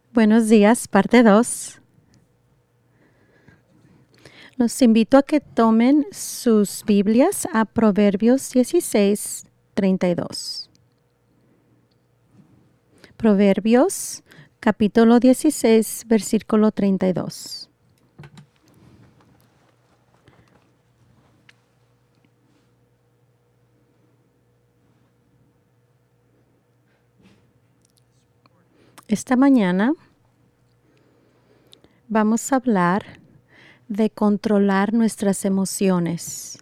Buenos días, parte 2. Los invito a que tomen sus Biblias a Proverbios 16:32. Proverbios, capítulo 16, versículo 32. Esta mañana vamos a hablar de controlar nuestras emociones.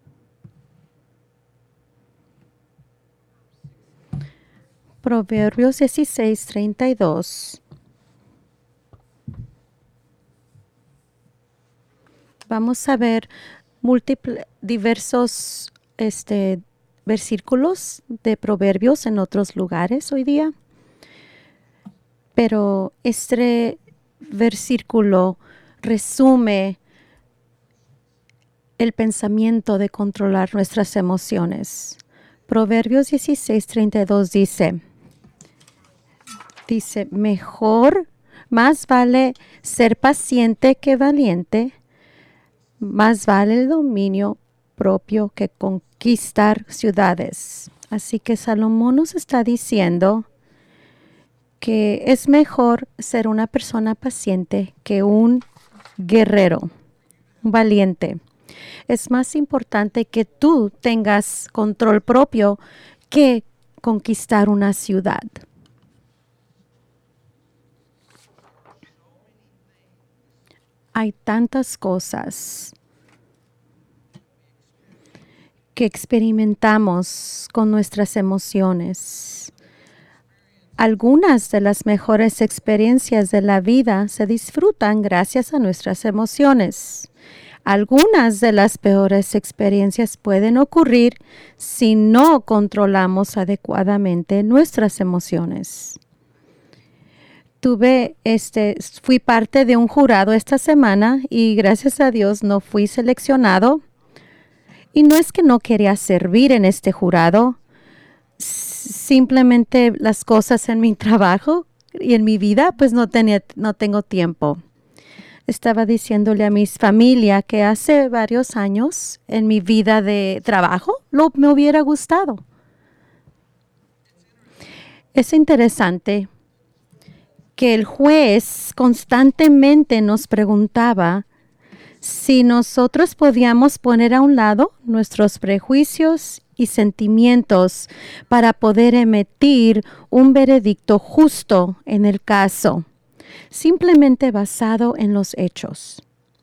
Proverbios 16:32. Vamos a ver diversos versículos de Proverbios en otros lugares hoy día. Pero este versículo resume el pensamiento de controlar nuestras emociones. Proverbios 16:32 dice, más vale ser paciente que valiente, más vale el dominio propio que conquistar ciudades. Así que Salomón nos está diciendo que es mejor ser una persona paciente que un guerrero, un valiente. Es más importante que tú tengas control propio que conquistar una ciudad. Hay tantas cosas que experimentamos con nuestras emociones. Algunas de las mejores experiencias de la vida se disfrutan gracias a nuestras emociones. Algunas de las peores experiencias pueden ocurrir si no controlamos adecuadamente nuestras emociones. Fui parte de un jurado esta semana y gracias a Dios no fui seleccionado. Y no es que no quería servir en este jurado, simplemente las cosas en mi trabajo y en mi vida, pues no tengo tiempo. Estaba diciéndole a mi familia que hace varios años en mi vida de trabajo me hubiera gustado. Es interesante que el juez constantemente nos preguntaba si nosotros podíamos poner a un lado nuestros prejuicios y sentimientos para poder emitir un veredicto justo en el caso, simplemente basado en los hechos.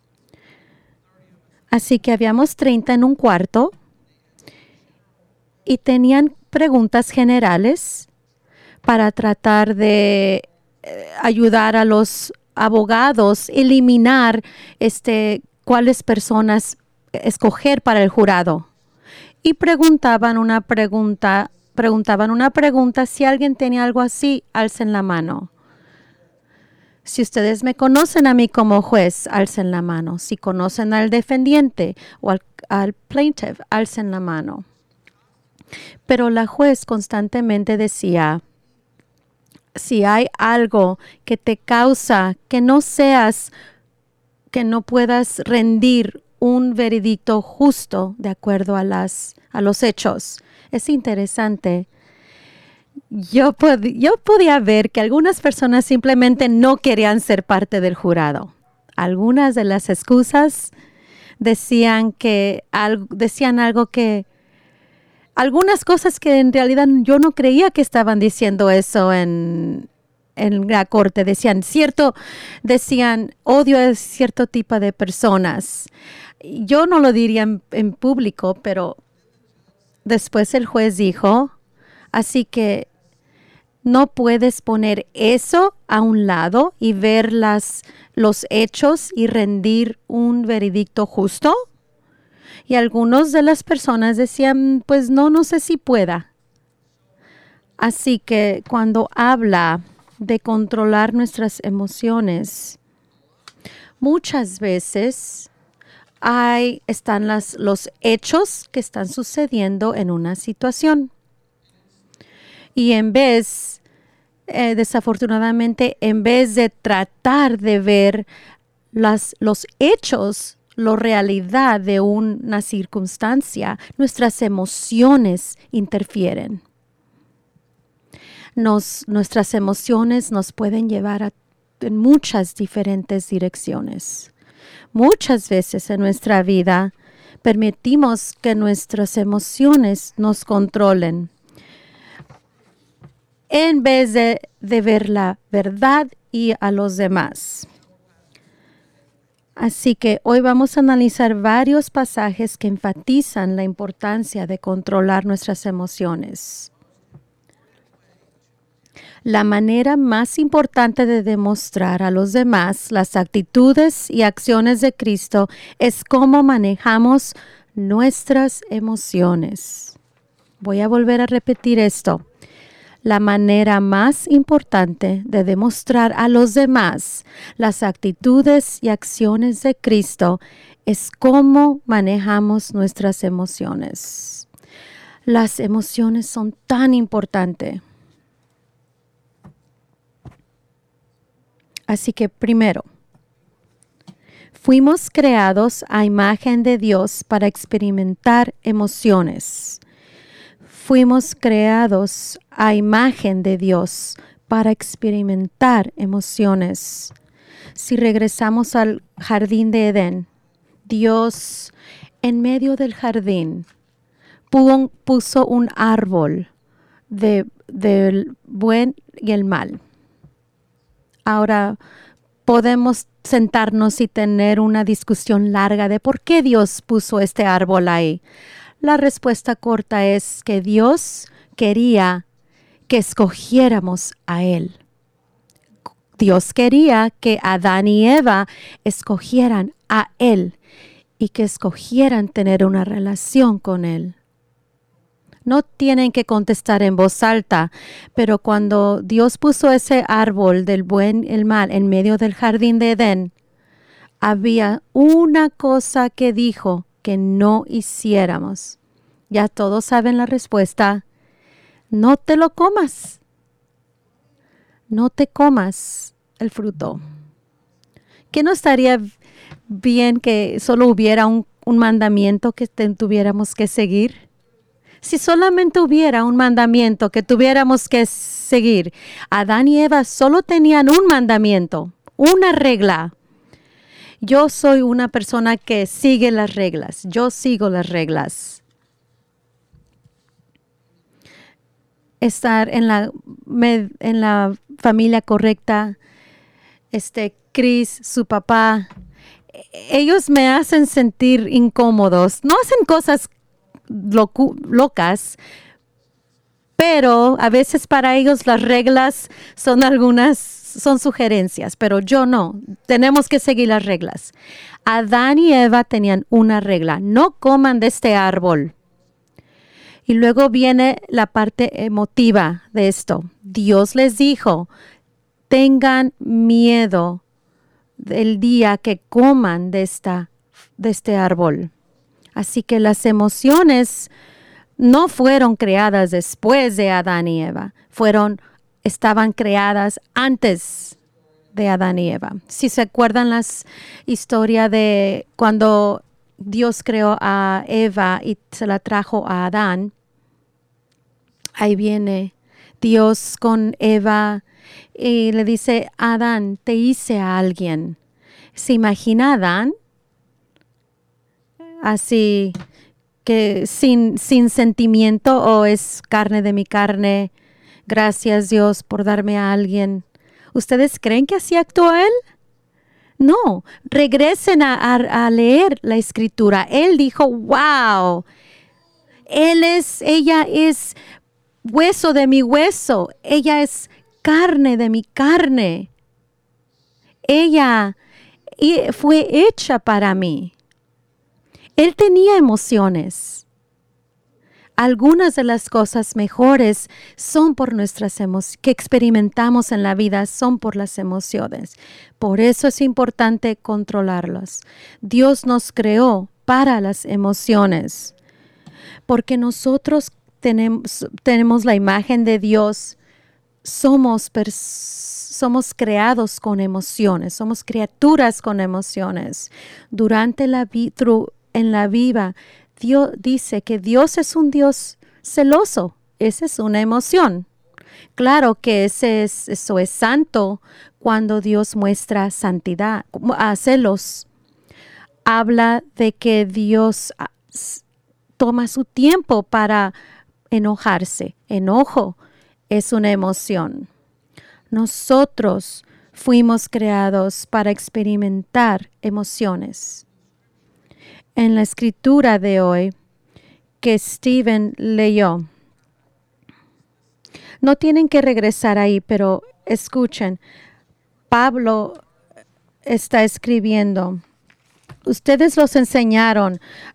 Así que habíamos 30 en un cuarto y tenían preguntas generales para tratar de ayudar a los abogados a eliminar cuáles personas escoger para el jurado. Y preguntaban una pregunta, si alguien tenía algo así, alcen la mano. Si ustedes me conocen a mí como juez, alcen la mano. Si conocen al defendiente o al plaintiff, alcen la mano. Pero la juez constantemente decía, si hay algo que te causa que no puedas rendir un veredicto justo de acuerdo a los hechos. Es interesante. Yo podía ver que algunas personas simplemente no querían ser parte del jurado. Algunas de las excusas decían algo que algunas cosas que en realidad yo no creía que estaban diciendo eso en la corte. Decían odio a cierto tipo de personas. Yo no lo diría en público, pero después el juez dijo, así que no puedes poner eso a un lado y ver los hechos y rendir un veredicto justo. Y algunas de las personas decían, pues no sé si pueda. Así que cuando habla de controlar nuestras emociones, muchas veces están los hechos que están sucediendo en una situación. Y en vez desafortunadamente, en vez de tratar de ver los hechos, la realidad de una circunstancia, nuestras emociones interfieren. Nuestras emociones nos pueden llevar en muchas diferentes direcciones. Muchas veces en nuestra vida permitimos que nuestras emociones nos controlen en vez de ver la verdad y a los demás. Así que hoy vamos a analizar varios pasajes que enfatizan la importancia de controlar nuestras emociones. La manera más importante de demostrar a los demás las actitudes y acciones de Cristo es cómo manejamos nuestras emociones. Voy a volver a repetir esto. La manera más importante de demostrar a los demás las actitudes y acciones de Cristo es cómo manejamos nuestras emociones. Las emociones son tan importantes. Así que primero, fuimos creados a imagen de Dios para experimentar emociones. Fuimos creados a imagen de Dios para experimentar emociones. Si regresamos al jardín de Edén, Dios en medio del jardín puso un árbol del buen y el mal. Ahora podemos sentarnos y tener una discusión larga de por qué Dios puso este árbol ahí. La respuesta corta es que Dios quería que escogiéramos a Él. Dios quería que Adán y Eva escogieran a Él y que escogieran tener una relación con Él. No tienen que contestar en voz alta, pero cuando Dios puso ese árbol del buen y el mal en medio del jardín de Edén, había una cosa que dijo que no hiciéramos. Ya todos saben la respuesta. No te lo comas. No te comas el fruto. ¿Que no estaría bien que solo hubiera un mandamiento que tuviéramos que seguir? Si solamente hubiera un mandamiento que tuviéramos que seguir, Adán y Eva solo tenían un mandamiento, una regla. Yo soy una persona que sigue las reglas. Yo sigo las reglas. Estar en la familia correcta. Chris, su papá, ellos me hacen sentir incómodos. No hacen cosas locas, pero a veces para ellos las reglas son sugerencias, pero yo no. Tenemos que seguir las reglas. Adán y Eva tenían una regla: no coman de este árbol. Y luego viene la parte emotiva de esto. Dios les dijo: tengan miedo del día que coman de este árbol. Así que las emociones no fueron creadas después de Adán y Eva. Estaban creadas antes de Adán y Eva. Si se acuerdan las historias de cuando Dios creó a Eva y se la trajo a Adán, ahí viene Dios con Eva y le dice: Adán, te hice a alguien. ¿Se imagina Adán? Así que sin sentimiento, o es carne de mi carne. Gracias, Dios, por darme a alguien. ¿Ustedes creen que así actuó él? No, regresen a leer la escritura. Él dijo: wow, ella es hueso de mi hueso, ella es carne de mi carne. Ella fue hecha para mí. Él tenía emociones. Algunas de las cosas mejores son por nuestras emociones, que experimentamos en la vida son por las emociones. Por eso es importante controlarlas. Dios nos creó para las emociones, porque nosotros tenemos la imagen de Dios. somos creados con emociones, somos criaturas con emociones. Durante en la vida, Dios dice que Dios es un Dios celoso. Esa es una emoción. Claro que eso es santo cuando Dios muestra santidad, celos. Habla de que Dios toma su tiempo para enojarse. Enojo es una emoción. Nosotros fuimos creados para experimentar emociones. En la escritura de hoy que Stephen leyó, no tienen que regresar ahí, pero escuchen, Pablo está escribiendo. Ustedes los enseñaron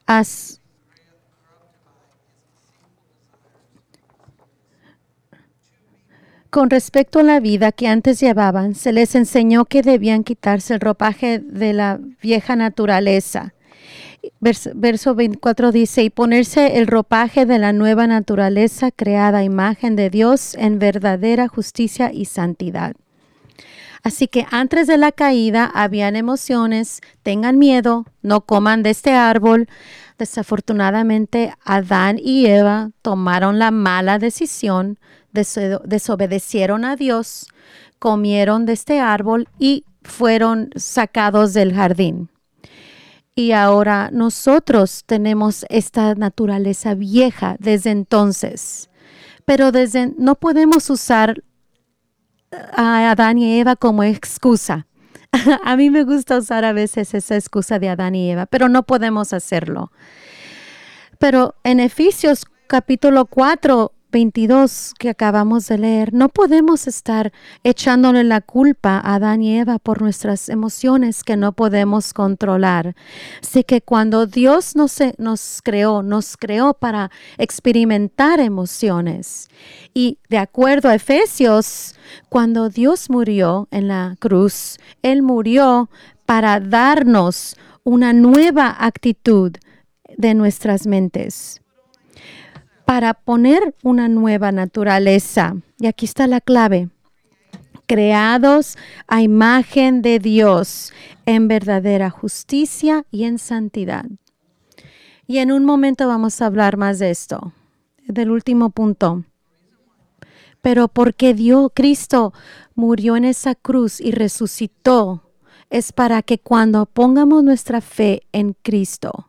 con respecto a la vida que antes llevaban, se les enseñó que debían quitarse el ropaje de la vieja naturaleza. Verso 24 dice, y ponerse el ropaje de la nueva naturaleza creada a imagen de Dios en verdadera justicia y santidad. Así que antes de la caída habían emociones, tengan miedo, no coman de este árbol. Desafortunadamente, Adán y Eva tomaron la mala decisión, desobedecieron a Dios, comieron de este árbol y fueron sacados del jardín. Y ahora nosotros tenemos esta naturaleza vieja desde entonces. Pero no podemos usar a Adán y Eva como excusa. A mí me gusta usar a veces esa excusa de Adán y Eva, pero no podemos hacerlo. Pero en Efesios capítulo 4, 22 que acabamos de leer, no podemos estar echándole la culpa a Adán y Eva por nuestras emociones que no podemos controlar. Así que cuando Dios nos creó para experimentar emociones. Y de acuerdo a Efesios, cuando Dios murió en la cruz, Él murió para darnos una nueva actitud de nuestras mentes, para poner una nueva naturaleza. Y aquí está la clave. Creados a imagen de Dios en verdadera justicia y en santidad. Y en un momento vamos a hablar más de esto, del último punto. Pero porque Cristo murió en esa cruz y resucitó, es para que cuando pongamos nuestra fe en Cristo,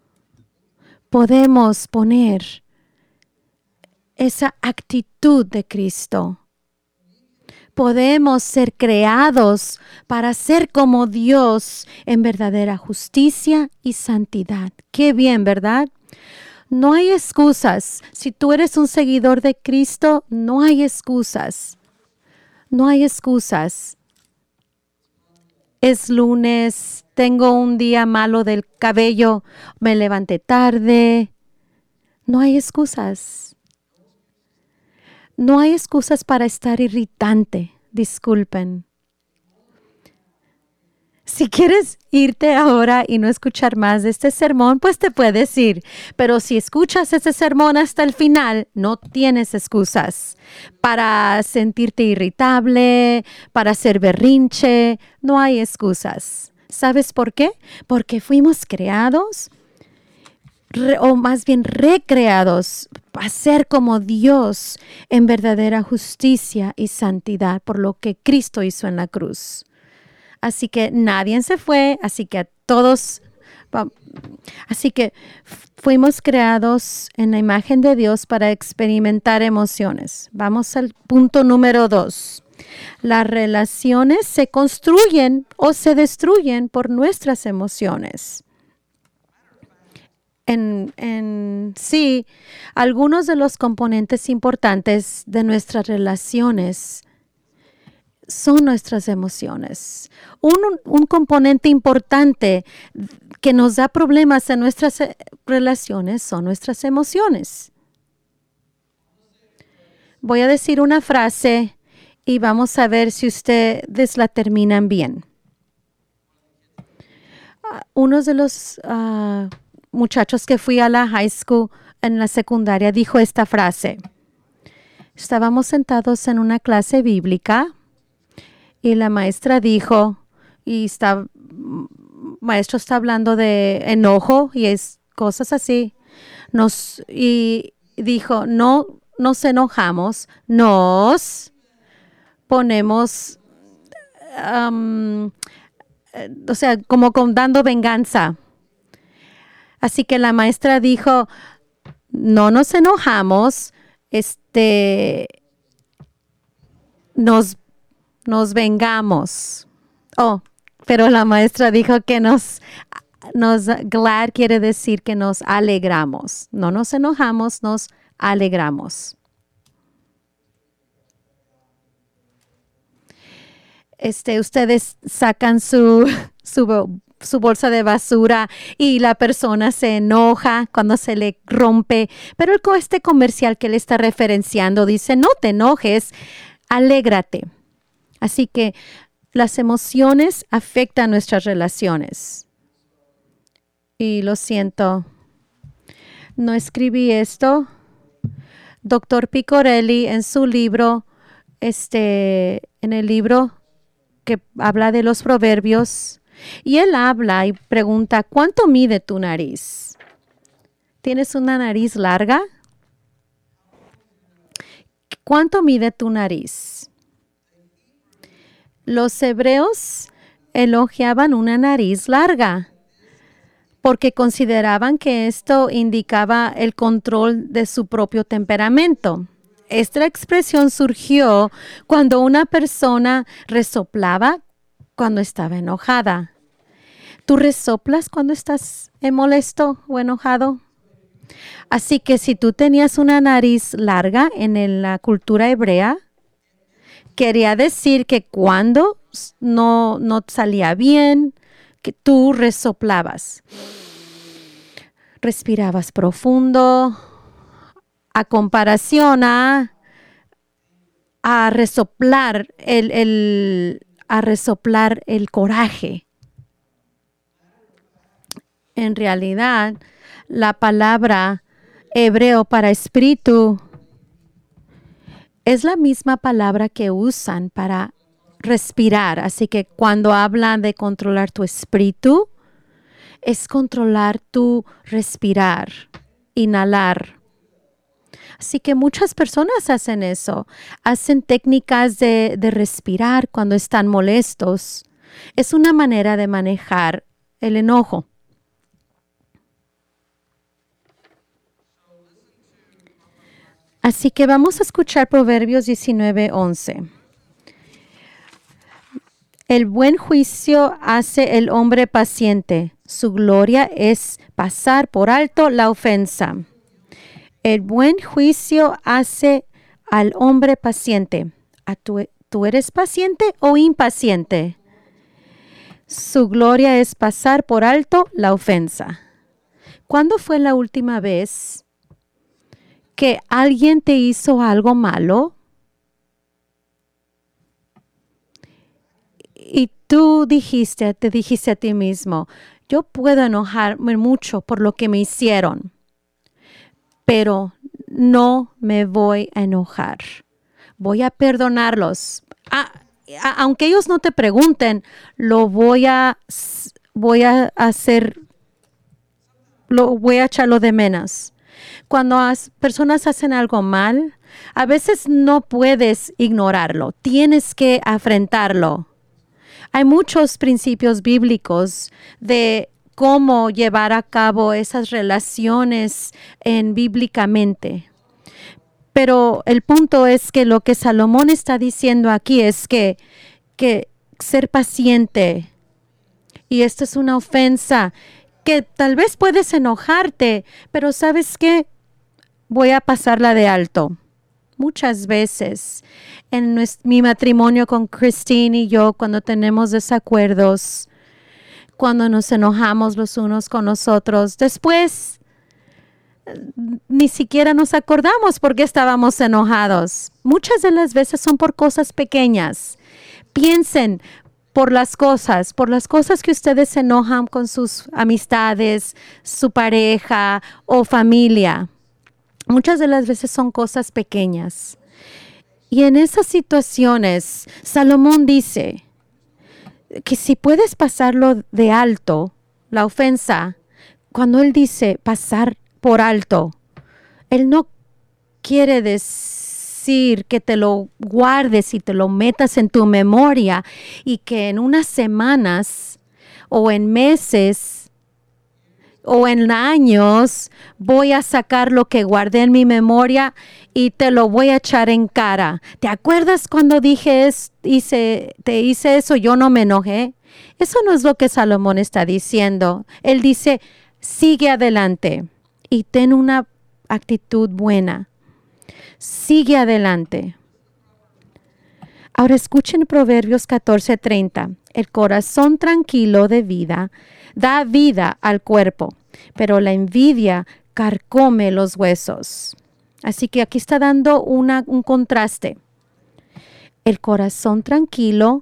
podemos poner esa actitud de Cristo. Podemos ser creados para ser como Dios en verdadera justicia y santidad. Qué bien, ¿verdad? No hay excusas. Si tú eres un seguidor de Cristo, no hay excusas. No hay excusas. Es lunes, tengo un día malo del cabello, me levanté tarde. No hay excusas. No hay excusas para estar irritante. Disculpen. Si quieres irte ahora y no escuchar más de este sermón, pues te puedes ir. Pero si escuchas este sermón hasta el final, no tienes excusas para sentirte irritable, para ser berrinche. No hay excusas. ¿Sabes por qué? Porque fuimos creados o más bien recreados a ser como Dios en verdadera justicia y santidad por lo que Cristo hizo en la cruz. Así que nadie se fue, así que fuimos creados en la imagen de Dios para experimentar emociones. Vamos al punto número 2. Las relaciones se construyen o se destruyen por nuestras emociones. En sí, algunos de los componentes importantes de nuestras relaciones son nuestras emociones. Un componente importante que nos da problemas en nuestras relaciones son nuestras emociones. Voy a decir una frase y vamos a ver si ustedes la terminan bien. Uno de los muchachos que fui a la high school en la secundaria dijo esta frase. Estábamos sentados en una clase bíblica y la maestra dijo, maestro está hablando de enojo y es cosas así. Y dijo, no nos enojamos, nos ponemos, como dando venganza. Así que la maestra dijo, no nos enojamos, nos vengamos. Oh, pero la maestra dijo que glad quiere decir que nos alegramos. No nos enojamos, nos alegramos. Ustedes sacan su bolsa de basura y la persona se enoja cuando se le rompe. Pero este comercial que le está referenciando dice, no te enojes, alégrate. Así que las emociones afectan nuestras relaciones. Y lo siento, no escribí esto. Dr. Picorelli en su libro, en el libro que habla de los proverbios, y él habla y pregunta, ¿cuánto mide tu nariz? ¿Tienes una nariz larga? ¿Cuánto mide tu nariz? Los hebreos elogiaban una nariz larga porque consideraban que esto indicaba el control de su propio temperamento. Esta expresión surgió cuando una persona resoplaba cuando estaba enojada. ¿Tú resoplas cuando estás molesto o enojado? Así que si tú tenías una nariz larga en la cultura hebrea, quería decir que cuando no salía bien, que tú resoplabas. Respirabas profundo, a comparación a resoplar el coraje. En realidad, la palabra hebreo para espíritu es la misma palabra que usan para respirar. Así que cuando hablan de controlar tu espíritu, es controlar tu respirar, inhalar. Así que muchas personas hacen eso. Hacen técnicas de respirar cuando están molestos. Es una manera de manejar el enojo. Así que vamos a escuchar Proverbios 19:11. El buen juicio hace el hombre paciente. Su gloria es pasar por alto la ofensa. El buen juicio hace al hombre paciente. ¿Tú eres paciente o impaciente? Su gloria es pasar por alto la ofensa. ¿Cuándo fue la última vez que alguien te hizo algo malo y tú te dijiste a ti mismo, yo puedo enojarme mucho por lo que me hicieron, pero no me voy a enojar. Voy a perdonarlos. Aunque ellos no te pregunten, voy a echarlo de menos. Cuando las personas hacen algo mal, a veces no puedes ignorarlo. Tienes que afrontarlo. Hay muchos principios bíblicos de cómo llevar a cabo esas relaciones bíblicamente. Pero el punto es que lo que Salomón está diciendo aquí es que ser paciente. Y esto es una ofensa que tal vez puedes enojarte, pero ¿sabes qué? Voy a pasarla de alto. Muchas veces en mi matrimonio con Christine y yo, cuando tenemos desacuerdos, cuando nos enojamos los unos con los otros, después ni siquiera nos acordamos por qué estábamos enojados. Muchas de las veces son por cosas pequeñas. Piensen por las cosas que ustedes se enojan con sus amistades, su pareja o familia. Muchas de las veces son cosas pequeñas. Y en esas situaciones, Salomón dice que si puedes pasarlo de alto, la ofensa, cuando él dice pasar por alto, él no quiere decir que te lo guardes y te lo metas en tu memoria y que en unas semanas o en meses o en años voy a sacar lo que guardé en mi memoria y te lo voy a echar en cara. ¿Te acuerdas cuando te hice eso? Yo no me enojé. Eso no es lo que Salomón está diciendo. Él dice, sigue adelante y ten una actitud buena. Sigue adelante. Ahora escuchen Proverbios 14:30. El corazón tranquilo de vida da vida al cuerpo, pero la envidia carcome los huesos. Así que aquí está dando un contraste. El corazón tranquilo.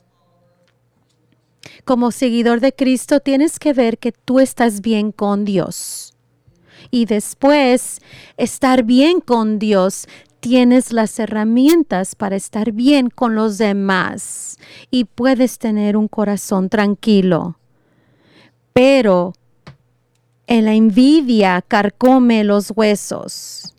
Como seguidor de Cristo, tienes que ver que tú estás bien con Dios. Y después, estar bien con Dios, tienes las herramientas para estar bien con los demás. Y puedes tener un corazón tranquilo. Pero en la envidia carcome los huesos.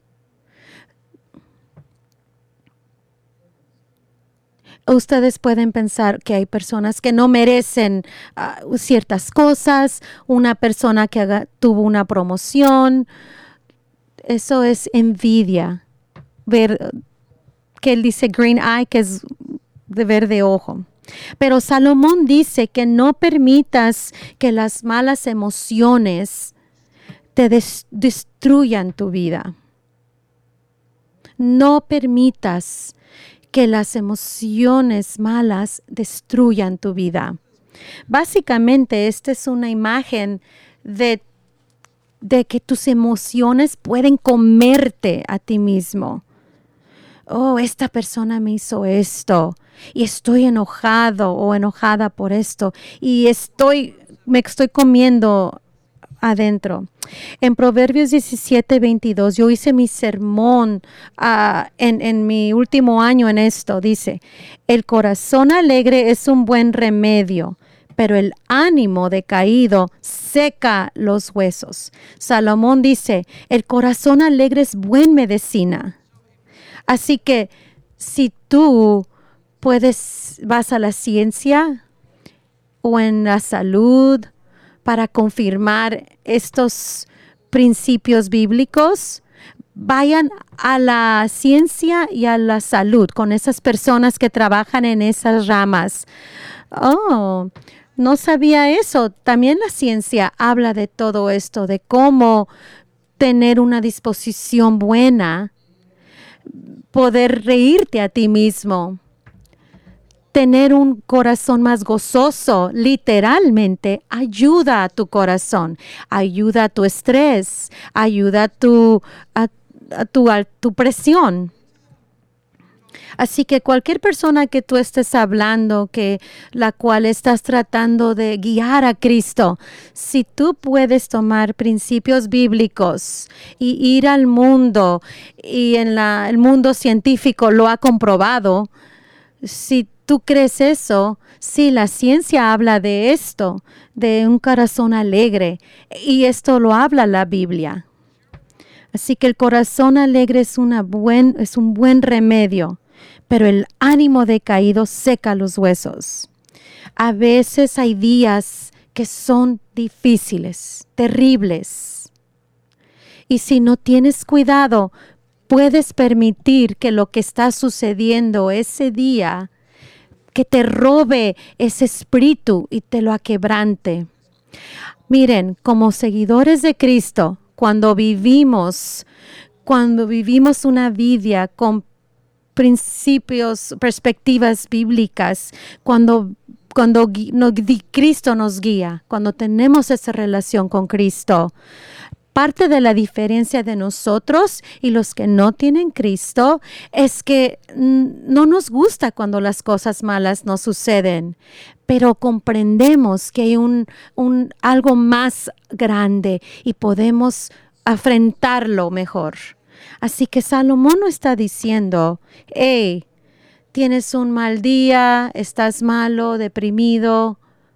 Ustedes pueden pensar que hay personas que no merecen ciertas cosas, una persona que tuvo una promoción. Eso es envidia. Ver que él dice green eye, que es de verde ojo. Pero Salomón dice que no permitas que las malas emociones te destruyan tu vida. No permitas que las emociones malas destruyan tu vida. Básicamente, esta es una imagen de que tus emociones pueden comerte a ti mismo. Oh, esta persona me hizo esto y estoy enojado o enojada por esto y me estoy comiendo adentro. En Proverbios 17:22, yo hice mi sermón en mi último año en esto. Dice, el corazón alegre es un buen remedio, pero el ánimo decaído seca los huesos. Salomón dice, el corazón alegre es buena medicina. Así que si tú vas a la ciencia o en la salud para confirmar estos principios bíblicos, vayan a la ciencia y a la salud con esas personas que trabajan en esas ramas. Oh, no sabía eso. También la ciencia habla de todo esto, de cómo tener una disposición buena, poder reírte a ti mismo, tener un corazón más gozoso, literalmente ayuda a tu corazón, ayuda a tu estrés, ayuda a tu presión. Así que cualquier persona que tú estés hablando, la cual estás tratando de guiar a Cristo, si tú puedes tomar principios bíblicos y ir al mundo, y el mundo científico lo ha comprobado, si tú crees eso, sí, la ciencia habla de esto, de un corazón alegre, y esto lo habla la Biblia. Así que el corazón alegre es un buen remedio, pero el ánimo decaído seca los huesos. A veces hay días que son difíciles, terribles. Y si no tienes cuidado, puedes permitir que lo que está sucediendo ese día, que te robe ese espíritu y te lo aquebrante. Miren, como seguidores de Cristo, cuando vivimos una vida con principios, perspectivas bíblicas, cuando Cristo nos guía, cuando tenemos esa relación con Cristo, parte de la diferencia de nosotros y los que no tienen Cristo es que no nos gusta cuando las cosas malas nos suceden, pero comprendemos que hay algo más grande y podemos afrontarlo mejor. Así que Salomón no está diciendo, hey, tienes un mal día, estás malo, deprimido.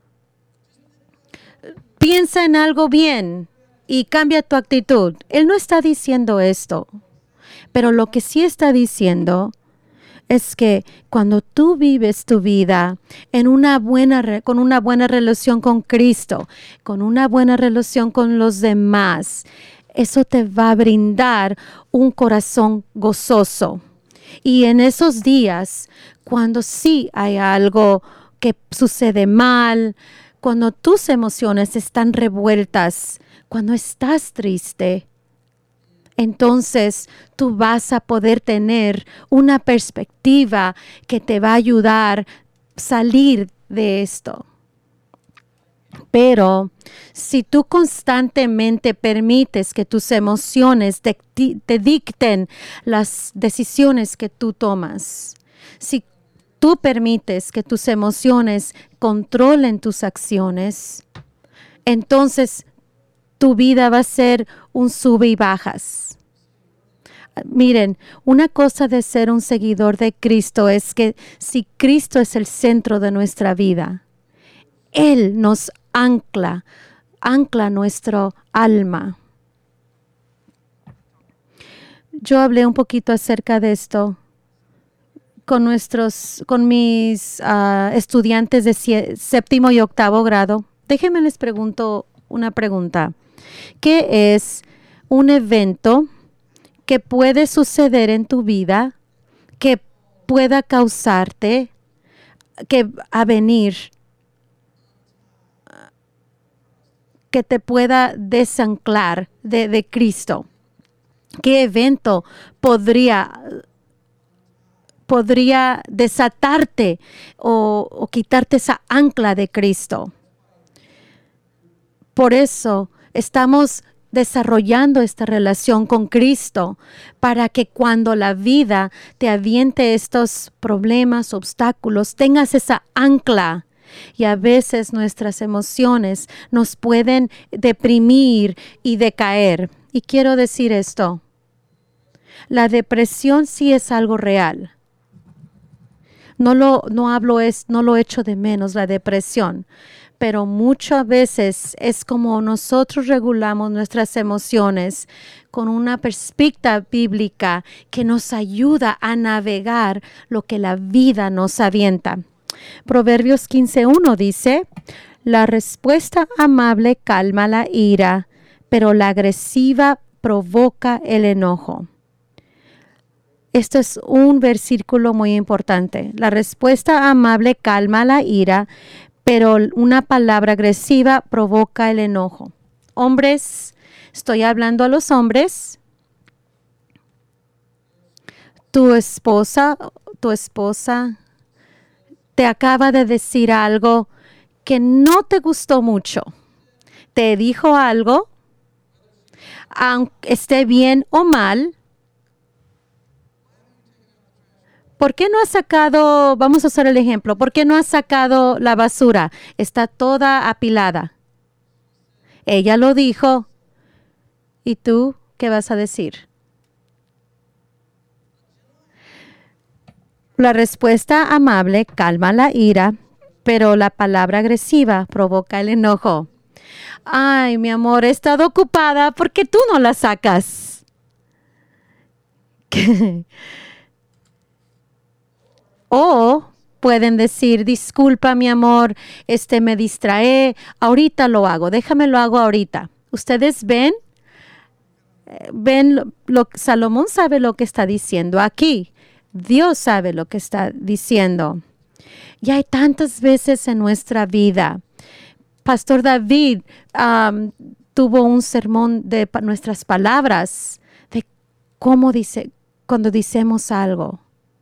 Piensa en algo bien y cambia tu actitud. Él no está diciendo esto. Pero lo que sí está diciendo es que cuando tú vives tu vida con una buena relación con Cristo, con una buena relación con los demás, eso te va a brindar un corazón gozoso. Y en esos días, cuando sí hay algo que sucede mal, cuando tus emociones están revueltas, cuando estás triste, entonces tú vas a poder tener una perspectiva que te va a ayudar a salir de esto. Pero si tú constantemente permites que tus emociones te dicten las decisiones que tú tomas, si tú permites que tus emociones controlen tus acciones, entonces tu vida va a ser un sube y bajas. Miren, una cosa de ser un seguidor de Cristo es que si Cristo es el centro de nuestra vida, Él nos ancla nuestro alma. Yo hablé un poquito acerca de esto con mis estudiantes de séptimo y octavo grado. Déjenme les pregunto una pregunta. ¿Qué es un evento que puede suceder en tu vida que pueda causarte que te pueda desanclar de Cristo? ¿Qué evento podría desatarte o quitarte esa ancla de Cristo? Por eso estamos desarrollando esta relación con Cristo para que cuando la vida te aviente estos problemas, obstáculos, tengas esa ancla. Y a veces nuestras emociones nos pueden deprimir y decaer. Y quiero decir esto, la depresión sí es algo real. No lo echo de menos, la depresión. Pero muchas veces es como nosotros regulamos nuestras emociones con una perspectiva bíblica que nos ayuda a navegar lo que la vida nos avienta. Proverbios 15:1 dice, la respuesta amable calma la ira, pero la agresiva provoca el enojo. Esto es un versículo muy importante. La respuesta amable calma la ira, pero una palabra agresiva provoca el enojo. Hombres, estoy hablando a los hombres. Tu esposa te acaba de decir algo que no te gustó mucho. Te dijo algo, aunque esté bien o mal. ¿Por qué no has sacado, vamos a usar el ejemplo, por qué no has sacado la basura? Está toda apilada. Ella lo dijo. ¿Y tú qué vas a decir? La respuesta amable calma la ira, pero la palabra agresiva provoca el enojo. Ay, mi amor, he estado ocupada, ¿por qué tú no la sacas? O pueden decir, disculpa mi amor, me distraé, ahorita lo hago, déjame lo hago ahorita. ¿Ustedes ven? Salomón sabe lo que está diciendo aquí. Dios sabe lo que está diciendo. Y hay tantas veces en nuestra vida. Pastor David tuvo un sermón de nuestras palabras, de cómo dice, cuando decimos algo.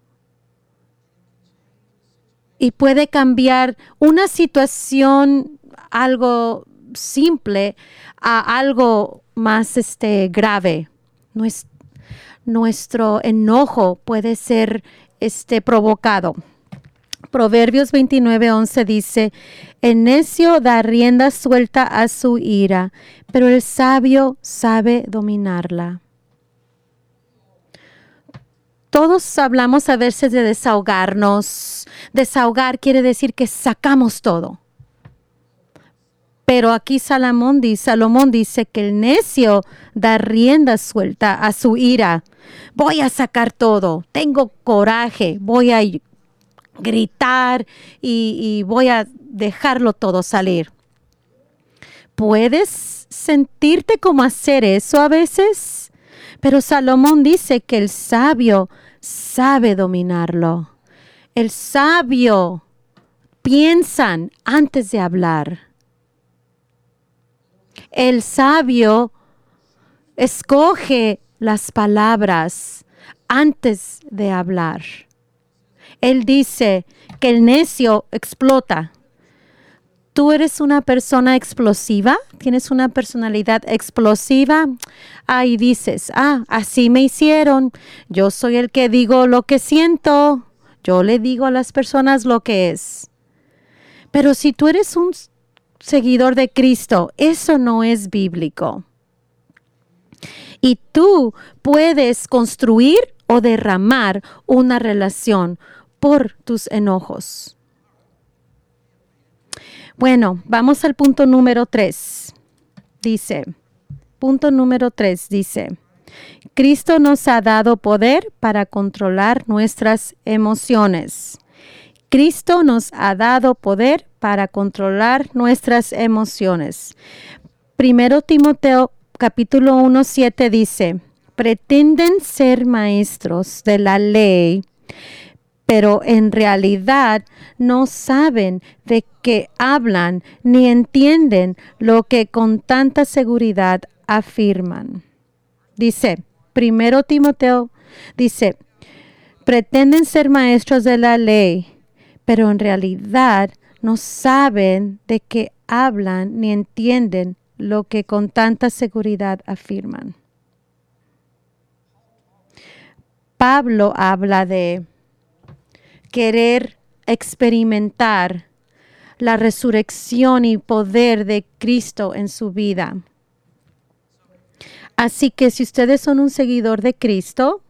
Y puede cambiar una situación, algo simple, a algo más grave. Nuestro enojo puede ser provocado. Proverbios 29:11 dice, el necio da rienda suelta a su ira, pero el sabio sabe dominarla. Todos hablamos a veces de desahogarnos. Desahogar quiere decir que sacamos todo. Pero aquí Salomón dice que el necio da rienda suelta a su ira. Voy a sacar todo, tengo coraje, voy a gritar y voy a dejarlo todo salir. ¿Puedes sentirte como hacer eso a veces? Pero Salomón dice que el sabio sabe dominarlo. El sabio piensa antes de hablar. El sabio escoge las palabras antes de hablar. Él dice que el necio explota. ¿Tú eres una persona explosiva? ¿Tienes una personalidad explosiva? Y dices, así me hicieron. Yo soy el que digo lo que siento. Yo le digo a las personas lo que es. Pero si tú eres un seguidor de Cristo, eso no es bíblico. Y tú puedes construir o derramar una relación por tus enojos. Bueno, vamos al punto número 3. Punto número 3 dice, Cristo nos ha dado poder para controlar nuestras emociones. Cristo nos ha dado poder para controlar nuestras emociones. Primero Timoteo capítulo 1:7 dice, pretenden ser maestros de la ley, pero en realidad no saben de qué hablan ni entienden lo que con tanta seguridad afirman. Dice, primero Timoteo dice, pretenden ser maestros de la ley, pero en realidad no saben de qué hablan ni entienden lo que con tanta seguridad afirman. Pablo habla de querer experimentar la resurrección y poder de Cristo en su vida. Así que si ustedes son un seguidor de Cristo,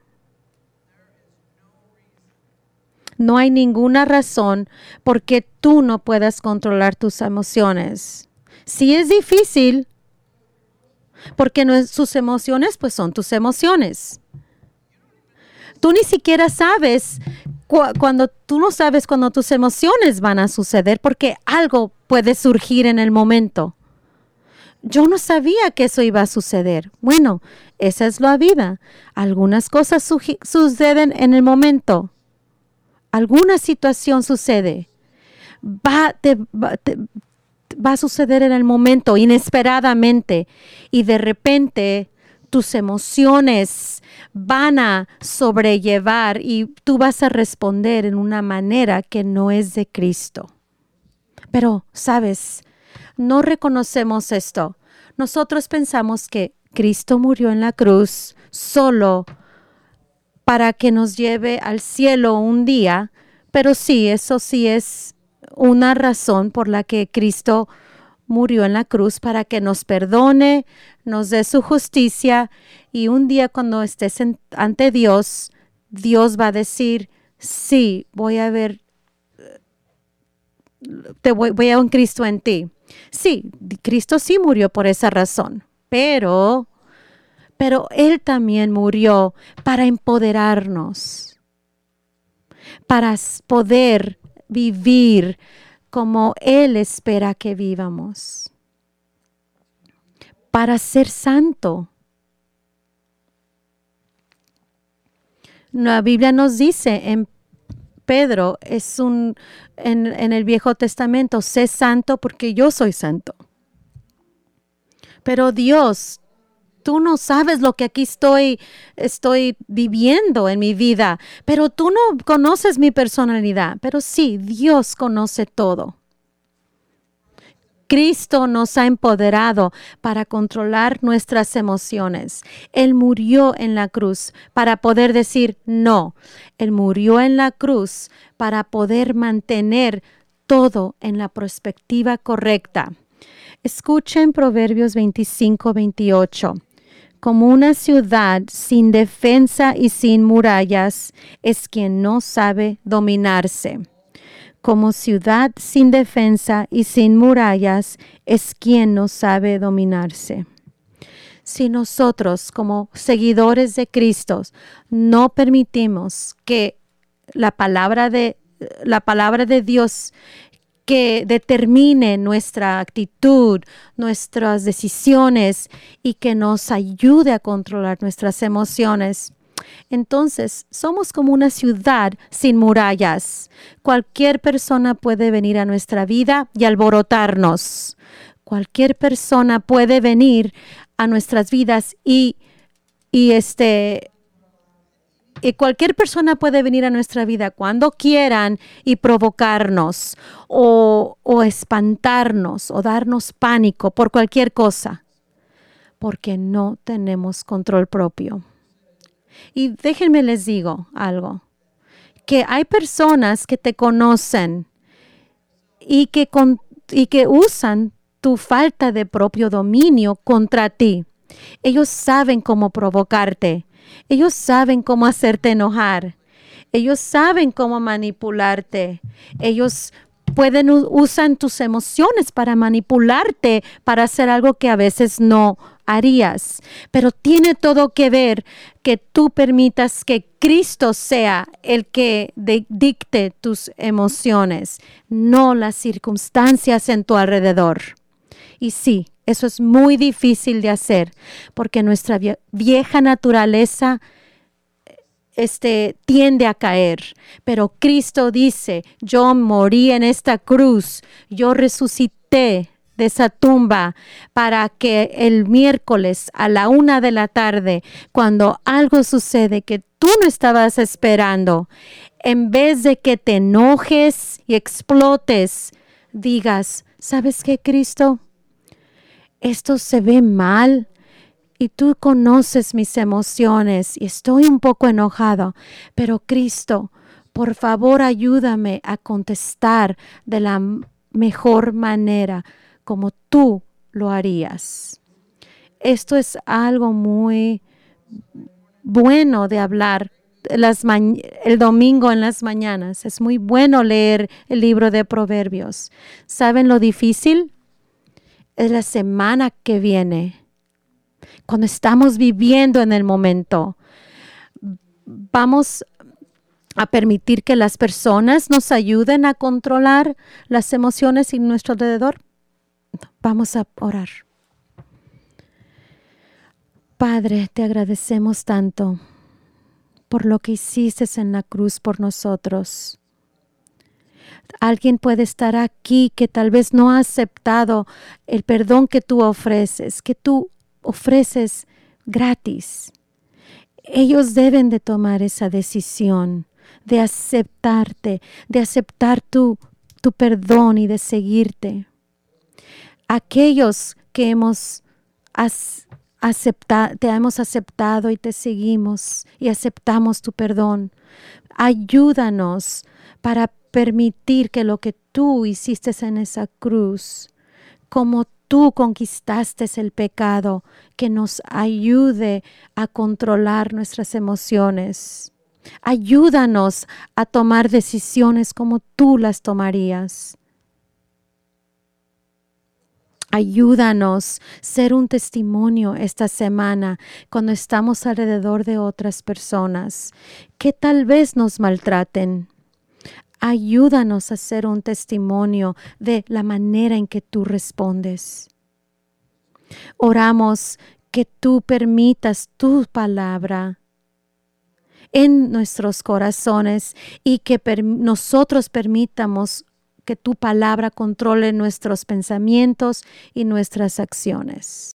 no hay ninguna razón por qué tú no puedas controlar tus emociones. Sí es difícil, porque sus emociones pues son tus emociones. Tú ni siquiera sabes cuando tú no sabes cuando tus emociones van a suceder, porque algo puede surgir en el momento. Yo no sabía que eso iba a suceder. Bueno, esa es la vida. Algunas cosas suceden en el momento. Alguna situación sucede. Va a suceder en el momento, inesperadamente. Y de repente tus emociones van a sobrellevar y tú vas a responder en una manera que no es de Cristo. Pero, ¿sabes? No reconocemos esto. Nosotros pensamos que Cristo murió en la cruz solo para que nos lleve al cielo un día, pero sí, eso sí es una razón por la que Cristo murió en la cruz, para que nos perdone, nos dé su justicia, y un día cuando estés ante Dios, Dios va a decir, sí, voy a ver, voy a ver un Cristo en ti. Sí, Cristo sí murió por esa razón, pero Él también murió para empoderarnos, para poder vivir como Él espera que vivamos, para ser santo. La Biblia nos dice en Pedro, en el Viejo Testamento, sé santo porque yo soy santo. Pero Dios, tú no sabes lo que aquí estoy viviendo en mi vida, pero tú no conoces mi personalidad. Pero sí, Dios conoce todo. Cristo nos ha empoderado para controlar nuestras emociones. Él murió en la cruz para poder decir no. Él murió en la cruz para poder mantener todo en la perspectiva correcta. Escuchen Proverbios 25:28. Como una ciudad sin defensa y sin murallas es quien no sabe dominarse. Como ciudad sin defensa y sin murallas es quien no sabe dominarse. Si nosotros, como seguidores de Cristo, no permitimos que la palabra de Dios que determine nuestra actitud, nuestras decisiones y que nos ayude a controlar nuestras emociones, entonces somos como una ciudad sin murallas. Cualquier persona puede venir a nuestra vida y alborotarnos. Cualquier persona puede venir a nuestras vidas y cualquier persona puede venir a nuestra vida cuando quieran y provocarnos o espantarnos o darnos pánico por cualquier cosa, porque no tenemos control propio. Y déjenme les digo algo, que hay personas que te conocen y que usan tu falta de propio dominio contra ti. Ellos saben cómo provocarte. Ellos saben cómo hacerte enojar. Ellos saben cómo manipularte. Ellos usan tus emociones para manipularte, para hacer algo que a veces no harías. Pero tiene todo que ver que tú permitas que Cristo sea el que dicte tus emociones, no las circunstancias en tu alrededor. Y sí, eso es muy difícil de hacer porque nuestra vieja naturaleza tiende a caer. Pero Cristo dice, yo morí en esta cruz, yo resucité de esa tumba para que el miércoles a la 1 de la tarde, cuando algo sucede que tú no estabas esperando, en vez de que te enojes y explotes, digas, ¿sabes qué, Cristo? Esto se ve mal y tú conoces mis emociones y estoy un poco enojado, pero Cristo, por favor ayúdame a contestar de la mejor manera como tú lo harías. Esto es algo muy bueno de hablar el domingo en las mañanas. Es muy bueno leer el libro de Proverbios. ¿Saben lo difícil? Es la semana que viene, cuando estamos viviendo en el momento. Vamos a permitir que las personas nos ayuden a controlar las emociones en nuestro alrededor. Vamos a orar. Padre, te agradecemos tanto por lo que hiciste en la cruz por nosotros. Alguien puede estar aquí que tal vez no ha aceptado el perdón que tú ofreces gratis. Ellos deben de tomar esa decisión de aceptarte, de aceptar tu perdón y de seguirte. Aquellos que te hemos aceptado y te seguimos y aceptamos tu perdón, ayúdanos para permitir que lo que tú hiciste en esa cruz, como tú conquistaste el pecado, que nos ayude a controlar nuestras emociones. Ayúdanos a tomar decisiones como tú las tomarías. Ayúdanos a ser un testimonio esta semana cuando estamos alrededor de otras personas que tal vez nos maltraten. Ayúdanos a ser un testimonio de la manera en que tú respondes. Oramos que tú permitas tu palabra en nuestros corazones y que nosotros permitamos que tu palabra controle nuestros pensamientos y nuestras acciones.